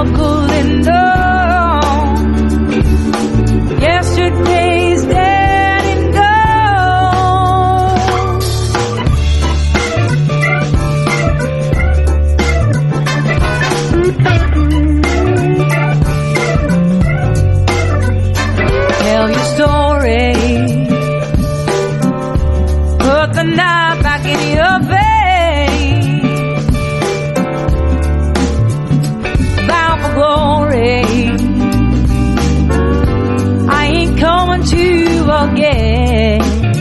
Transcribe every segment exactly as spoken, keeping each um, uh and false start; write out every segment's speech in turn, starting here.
struggling on. Yesterday's dead and gone. Tell your story. Put the knife back in your vein. Bound for glory. I ain't coming to again.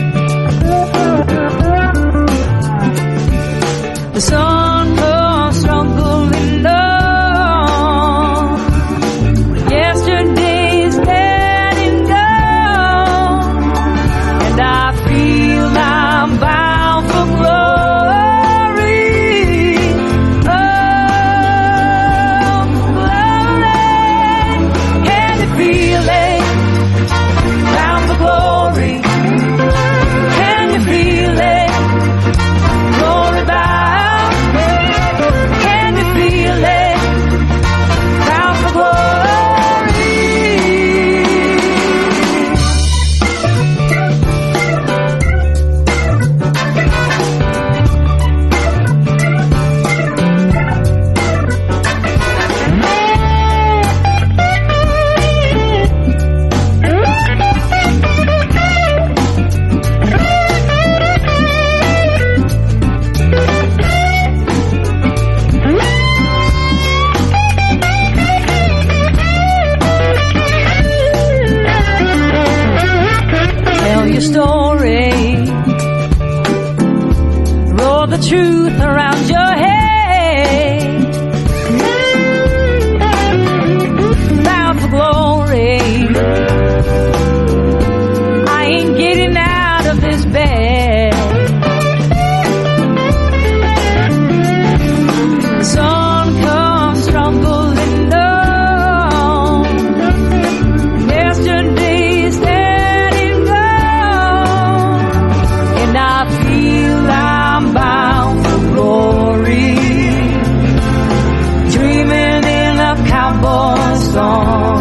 The sun comes struggling on. Yesterday's dead and gone. And I feel I'm bound for glory. Oh, glory. Can you feel it? Bound for glory. Can you feel it? Glory bound. Can you feel it? Bound for glory. Tell your story. Roll the truth around your head. Bound for glory. I ain't getting out of this bed. The sun comes struggling on. Yesterday's dead and gone. And I feel I'm bound for glory. Dreaming in a cowboy song.